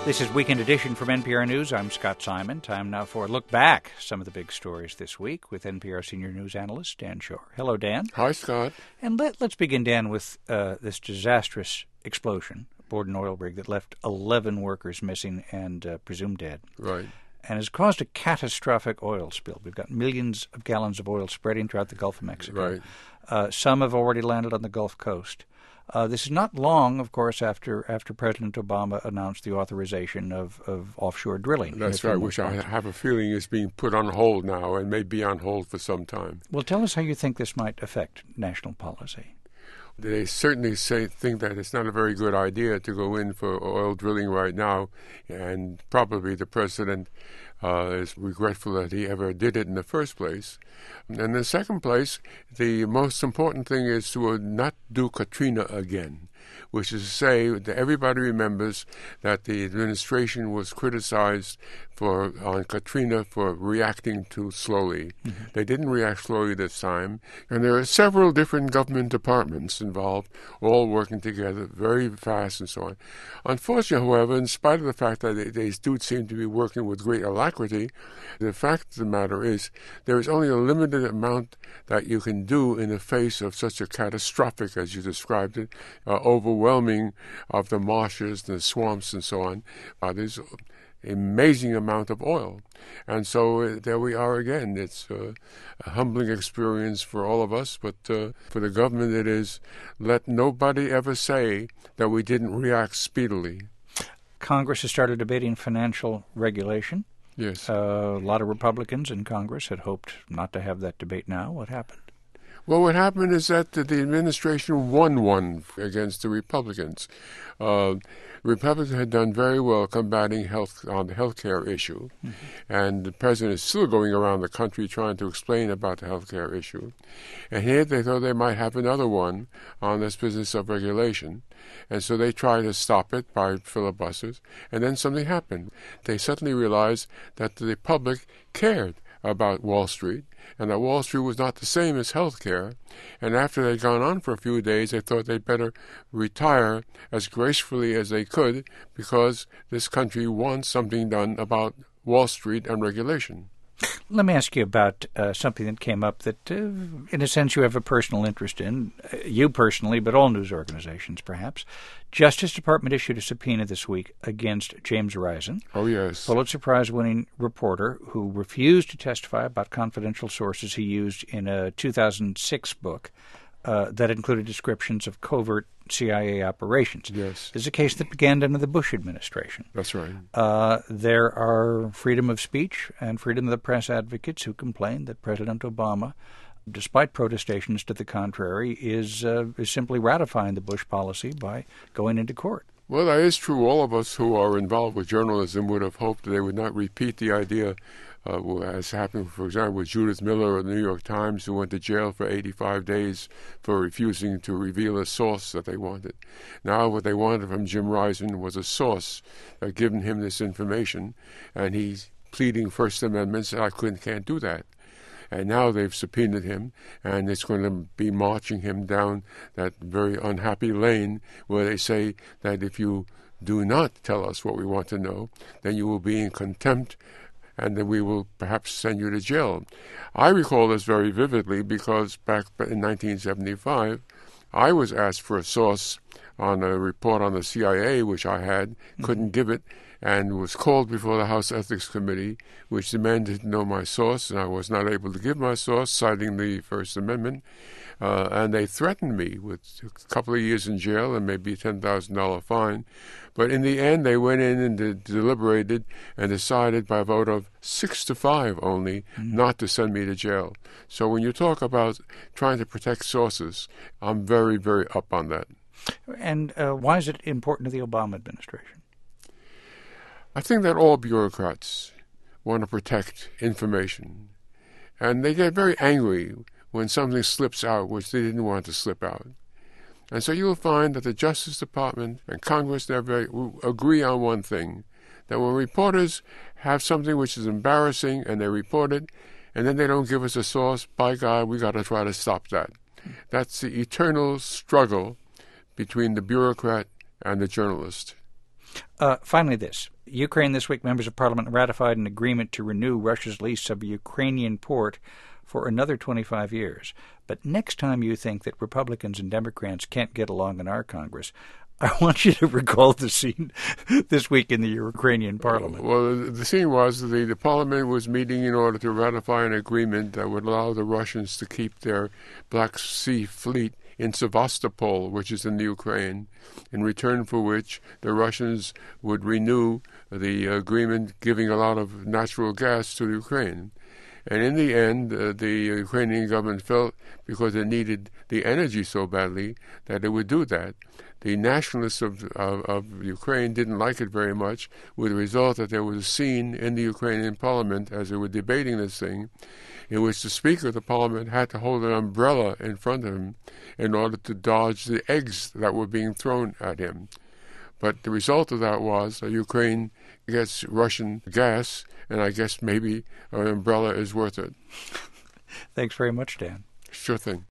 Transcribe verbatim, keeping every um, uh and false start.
This is Weekend Edition from N P R News. I'm Scott Simon. Time now for a look back some of the big stories this week with N P R senior news analyst Dan Shore. Hello, Dan. Hi, Scott. And let, let's begin, Dan, with uh, this disastrous explosion aboard an oil rig that left eleven workers missing and uh, presumed dead. Right. And has caused a catastrophic oil spill. We've got millions of gallons of oil spreading throughout the Gulf of Mexico. Right. Uh, some have already landed on the Gulf Coast. Uh, this is not long, of course, after after President Obama announced the authorization of, of offshore drilling. That's right, which I have a feeling is being put on hold now and may be on hold for some time. Well, tell us how you think this might affect national policy. They certainly say, think that it's not a very good idea to go in for oil drilling right now, and probably the president uh, is regretful that he ever did it in the first place. And in the second place, the most important thing is to not do Katrina again, which is to say that everybody remembers that the administration was criticized for on Katrina for reacting too slowly. Mm-hmm. They didn't react slowly this time, and there are several different government departments involved, all working together very fast and so on. Unfortunately, however, in spite of the fact that they, they do seem to be working with great alacrity, the fact of the matter is there is only a limited amount that you can do in the face of such a catastrophic, as you described it, uh, overwhelming of the marshes, the swamps, and so on. Uh, there's an amazing amount of oil. And so uh, there we are again. It's uh, a humbling experience for all of us, but uh, for the government it is, let nobody ever say that we didn't react speedily. Congress has started debating financial regulation. Yes. Uh, a lot of Republicans in Congress had hoped not to have that debate now. What happened? Well, what happened is that the administration won one against the Republicans. Uh, Republicans had done very well combating health on the health care issue, mm-hmm. and the president is still going around the country trying to explain about the health care issue. And here they thought they might have another one on this business of regulation, and so they tried to stop it by filibusters, and then something happened. They suddenly realized that the public cared about Wall Street, and that Wall Street was not the same as health care. And after they'd gone on for a few days, they thought they'd better retire as gracefully as they could, because this country wants something done about Wall Street and regulation. Let me ask you about uh, something that came up that, uh, in a sense, you have a personal interest in, uh, you personally, but all news organizations, perhaps. Justice Department issued a subpoena this week against James Risen. Oh, yes. Pulitzer Prize-winning reporter who refused to testify about confidential sources he used in a two thousand six book uh, that included descriptions of covert C I A operations. Yes. This is a case that began under the Bush administration. That's right. Uh, there are freedom of speech and freedom of the press advocates who complain that President Obama, despite protestations to the contrary, is, uh, is simply ratifying the Bush policy by going into court. Well, that is true. All of us who are involved with journalism would have hoped that they would not repeat the idea, uh, as happened, for example, with Judith Miller of the New York Times, who went to jail for eighty-five days for refusing to reveal a source that they wanted. Now what they wanted from Jim Risen was a source that had given him this information, and he's pleading First Amendment, said, I couldn't, can't do that. And now they've subpoenaed him, and it's going to be marching him down that very unhappy lane where they say that if you do not tell us what we want to know, then you will be in contempt, and then we will perhaps send you to jail. I recall this very vividly because back in nineteen seventy-five, I was asked for a source on a report on the C I A, which I had, couldn't give it, and was called before the House Ethics Committee, which demanded to know my source, and I was not able to give my source, citing the First Amendment. Uh, and they threatened me with a couple of years in jail and maybe a ten thousand dollars fine. But in the end, they went in and de- deliberated and decided by a vote of six to five only mm-hmm. not to send me to jail. So when you talk about trying to protect sources, I'm very, very up on that. And uh, why is it important to the Obama administration? I think that all bureaucrats want to protect information. And they get very angry when something slips out which they didn't want to slip out. And so you'll find that the Justice Department and Congress never agree on one thing, that when reporters have something which is embarrassing and they report it, and then they don't give us a source, by God, we got to try to stop that. That's the eternal struggle between the bureaucrat and the journalist. Uh, finally, this. Ukraine this week, members of parliament ratified an agreement to renew Russia's lease of a Ukrainian port for another twenty-five years. But next time you think that Republicans and Democrats can't get along in our Congress, I want you to recall the scene this week in the Ukrainian parliament. Well, the scene was the, the parliament was meeting in order to ratify an agreement that would allow the Russians to keep their Black Sea fleet in Sevastopol, which is in the Ukraine, in return for which the Russians would renew the agreement giving a lot of natural gas to the Ukraine. And in the end, uh, the Ukrainian government felt, because it needed the energy so badly, that it would do that. The nationalists of, of, of Ukraine didn't like it very much, with the result that there was a scene in the Ukrainian parliament as they were debating this thing, in which the Speaker of the Parliament had to hold an umbrella in front of him in order to dodge the eggs that were being thrown at him. But the result of that was that Ukraine gets Russian gas, and I guess maybe an umbrella is worth it. Thanks very much, Dan. Sure thing.